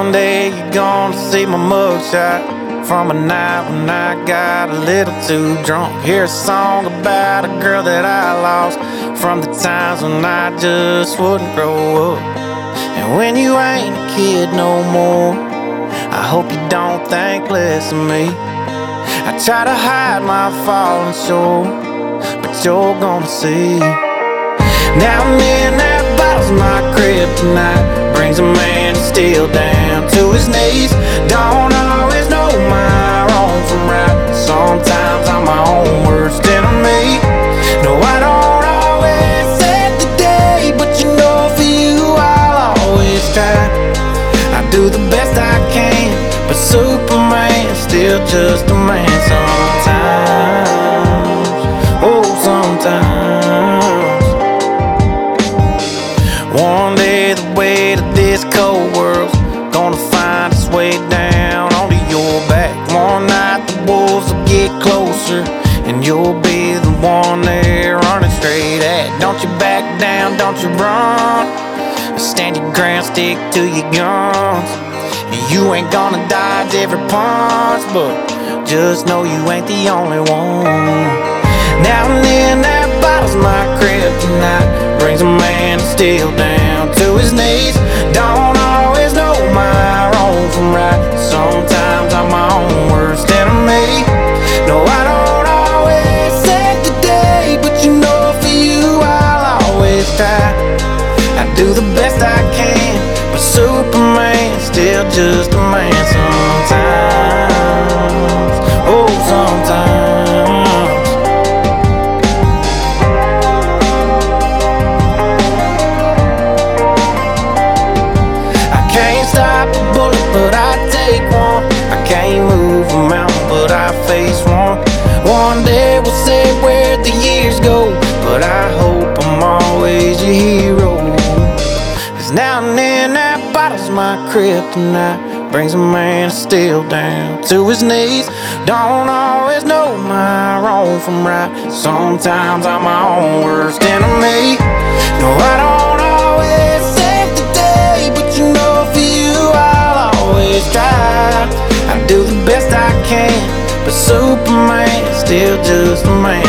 One day you're gonna see my mugshot from a night when I got a little too drunk. Hear a song about a girl that I lost from the times when I just wouldn't grow up. And when you ain't a kid no more, I hope you don't think less of me. I try to hide my falling shore, but you're gonna see. Now and then that bottle's my kryptonite, brings a man still down to his knees. Don't always know my wrong from right, sometimes I'm my own worst enemy. No, I don't always save the day, but you know for you I'll always try. I do the best I can, but Superman's still just a man sometimes. Oh, sometimes. One day the weight of this cold world's gonna find its way down onto your back. One night the wolves will get closer, and you'll be the one they're running straight at. Don't you back down, don't you run, stand your ground, stick to your guns. You ain't gonna dodge every punch, but just know you ain't the only one. Now and then that bottle's my kryptonite, brings a man still down to his knees. Don't always know my wrong from right, sometimes I'm my own worst enemy. No, I don't always save the day, but you know for you I'll always try. I do the best I can, but Superman's still just a man sometimes. Oh, sometimes. I can't stop a bullet, but I take one. I can't move a mountain, but I face one. One day we'll say where the years go, but I hope I'm always your hero. Now and then that bottle's my kryptonite, brings a man still down to his knees. Don't always know my wrong from right, sometimes I'm my own worst enemy. No, I don't always save the day, but you know for you I'll always try. I do the best I can, but Superman's still just a man